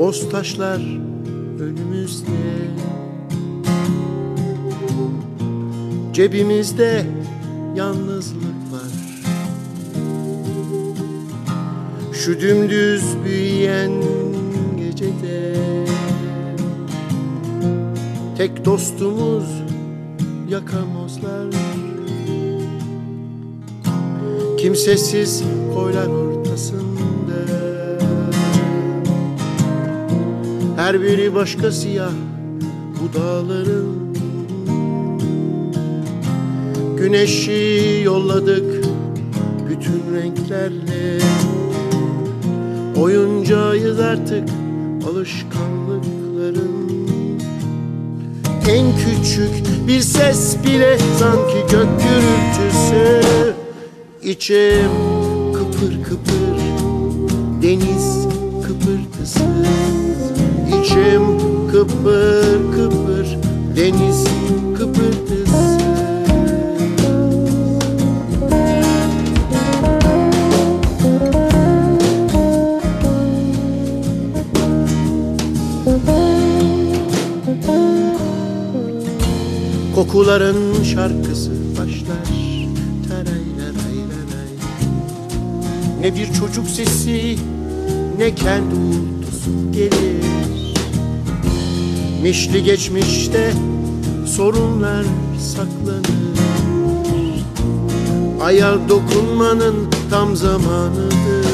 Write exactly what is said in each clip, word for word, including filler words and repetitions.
boz taşlar önümüzde, cebimizde yalnızlık var. Şu dümdüz büyüyen gecede tek dostumuz yakamozlar. Kimsesiz koylar ortasında, her biri başka siyah bu dağların. Güneşi yolladık bütün renklerle, oyuncağıyız artık alışkanlıkların. En küçük bir ses bile sanki gök gürültüsü. İçim kıpır kıpır, deniz kıpırtısı. İçim kıpır kıpır, deniz kıpırtısı. Kokuların şarkısı başlar, taraylaraylaray. Ne bir çocuk sesi, ne kendi uğultusu gelir. Mişli geçmişte sorunlar saklanır. Aya dokunmanın tam zamanıdır.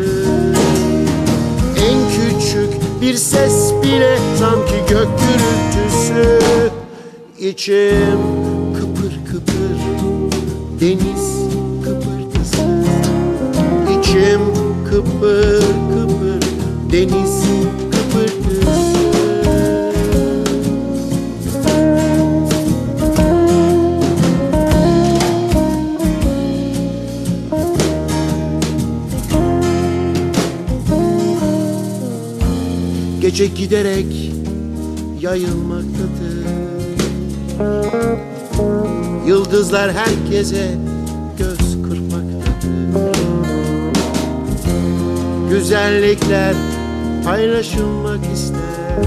En küçük bir ses bile sanki gök gürültüsü. İçim kıpır kıpır, deniz kıpırtısı. İçim kıpır kıpır, deniz kıpırtısı. Gece giderek yayılmaktadır. Yıldızlar herkese göz kırpmaktadır. Güzellikler paylaşılmak ister.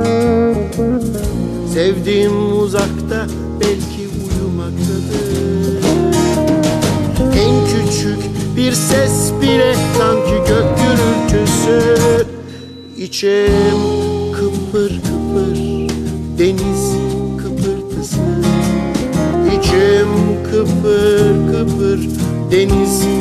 Sevdiğim uzakta belki uyumaktadır. En küçük bir ses bile sanki gök gürültüsü. İçim kıpır kıpır, deniz kıpırtısı. İçim kıpır kıpır, deniz